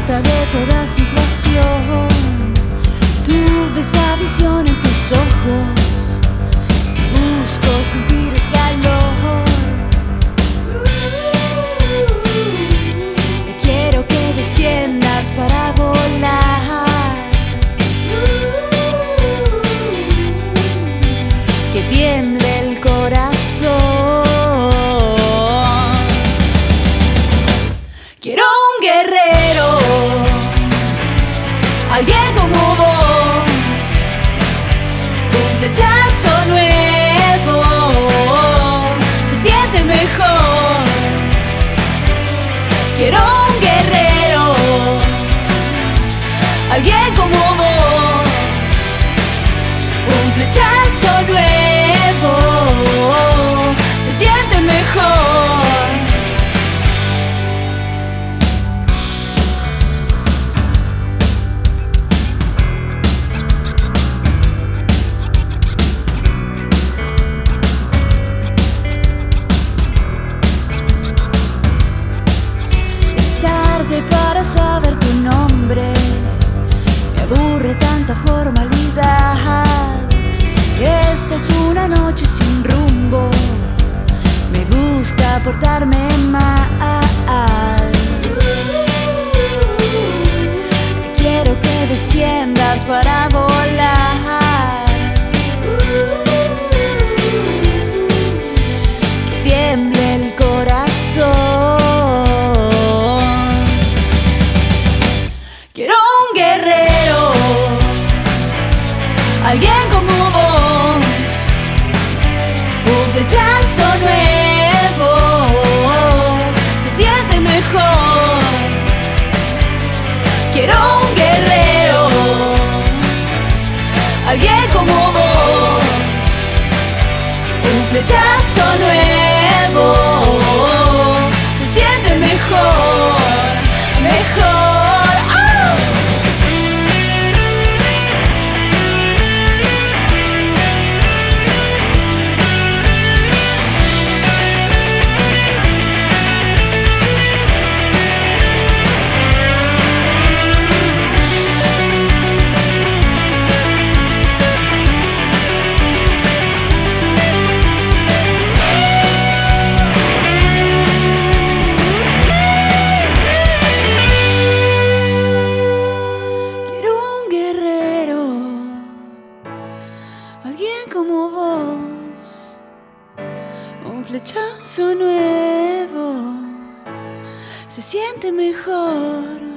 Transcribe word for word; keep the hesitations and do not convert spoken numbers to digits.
harta de toda situación. Tuve esa visión en tus ojos, busco sentir el calor. Quiero que desciendas para volar, que tiemble el corazón. Quiero un guerrero, alguien como vos, un flechazo nuevo, se siente mejor. Quiero un guerrero, alguien como vos, un flechazo nuevo, se siente mejor. Para saber tu nombre, me aburre tanta formalidad. Esta es una noche sin rumbo, me gusta portarme mal. Quiero que desciendas para volar, que tiemble el corazón. Alguien como vos, un flechazo nuevo, se siente mejor. Quiero un guerrero, alguien como vos, un flechazo nuevo, se siente mejor, mejor. Alguien como vos, un flechazo nuevo, se siente mejor.